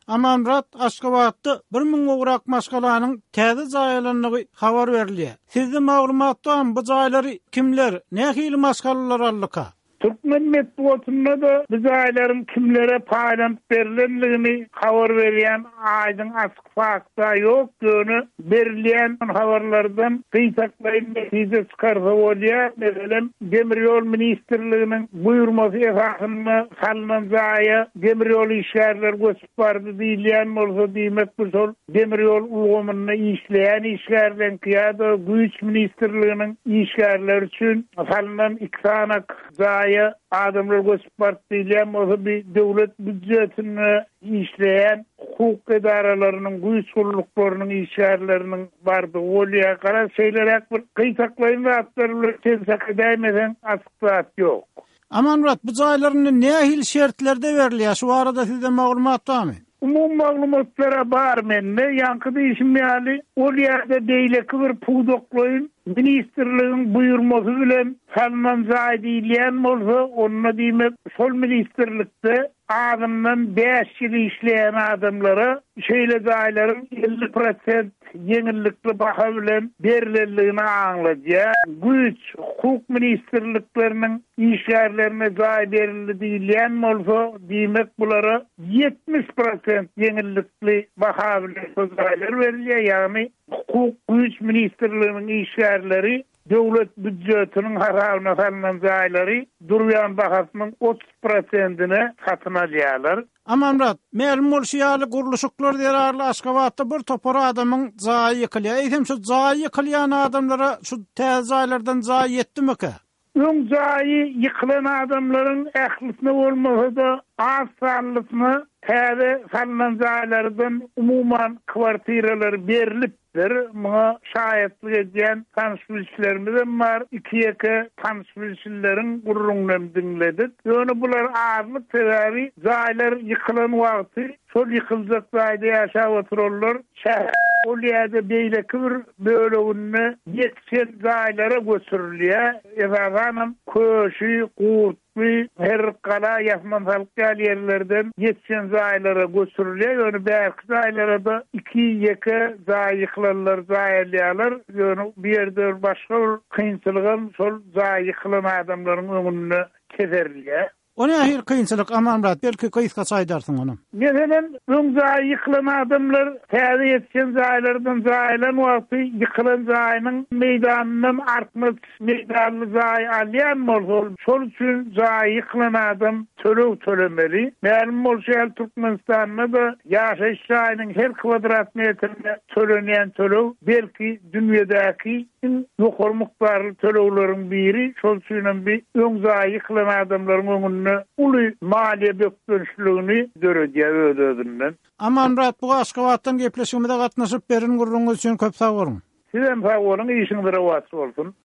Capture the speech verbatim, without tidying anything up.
Amanrat Aşgabatda bir ming ograk maşgalanyň täze jaýlanlygy habar berilýär. Sizde maglumatdan bu jaýlary kimler, nähili maşgalalar allyka? Türkmen metbuatynda da bu jaýlaryň kimlere paýlanıp berilenligini habar berýän aýdyň açyk fakta ýok. Göni berilýän habarlardan gysgaklaryň netice çykarsa bolýar. Meselem, Demir ýol ministrliginiň buýurmasy esasynda salynan jaýa demir ýol işgärler göçüp bardy diýilýän bolsa diýmek bu şol demir ýol ulgamyny işleýän işgärden kıyada güýç ministrliginiň işgärleri üçin salynan iki sanak jaýa adamlar göçüp bardy diýilýän bolsa bir döwlet büdjetini işleýän hukuk edaralarynyň güýç guruluklarynyň işgärleriniň bardy bolýar. Gara şeýlerek bir gysgaklaryň wagtlaryny tensak edämeden açyklat ýok. Amanrat, bu jaýlaryň nähili şertlerde berilýär? Şu arada sizde maglumat barmy? Umum maglumatlara bar mende, yankıda işimýäli, ol ýerde beýleki bir puwdokloýun ministrligiň buýurmasy bilen salynan jaý diýilýän bolsa, onda diýmek şol ministrlikde adamdan beş ýyl işleýän adamlara şeýle jaýlaryň elli prosent yeňillikli baha bilen berilenligini aňladýar. Güýç hukuk ministrlikleriniň işgärlerine jaý berildi diýilýän bolsa, diýmek bulara yetmiş prosent yeňillikli baha bilen jaýlar berilýär. Ýagny hukuk güýç ministrliginiň işgärleri döwlet büdjetiniň haralyna salynan jaýlary durýan bahasynyň otuz prosentine satyn alýarlar. Amanrat, mälum bolşýaly guruluşyklar derarly Aşgabatda bir topar adamyň jaýy ýykylýar. Eýsem şu jaýy ýykylýan adamlara şu täze jaýlardan jaý ýetdimiki? Öň jaýy ýykylan adamlaryň ählisine bolmasa da az sanlysyny täze salynan jaýlardan umuman kwartiralar berilip Muňa şaýatlyk edýän tanışmyşlarymyz bar. iki-iki tanışmyşlaryň gurrundan dinledik. Ýöne bular azlyk sebebi jaýlar ýykylan wagty şol ýykyljak jaýda ýaşap otururlar. Şäher ol ýerde beýleki bir bölegini ýetişen jaýlara götürilýär. Ebaganam köşi, gurt bir her kala yapman halkal yerlerden yetişen zayilara götürülüyor. Yani belki zayilara da iki yeke zayıklarlar, zayilyalar. Yani bir yerde başka kıyınçılığın sol zayıklan adamların önüne keseriliyor. O ne ahir kıyınçılık Amanrat? Belki kıyıska saydarsın onu. Mesela ön zayi yıkılan adamlar təze yetişen zayilardan zayilan vakti yıkılan zayinin meydanından artmış meydanlı zayi alyan mol. Sol için zayi yıkılan adam tölev tölemeli. Məlim olşayal Türkmenistan'da da yaşayış zayinin her kvadrat metrine töleneyen tölev belki dünyadaki yukur muhtarlı tölevlerin biri. Sol için bir ön zayi yıkılan adamların önüne ulu maliye böktönüşlüğünü görüyor ödödünden. Amanrat, bu Aşgabatdan gepleşimide gatnaşyp berin gurrunuz üçin köp sag bolun. Sizem sag bolun, işiniz rawat bolsun.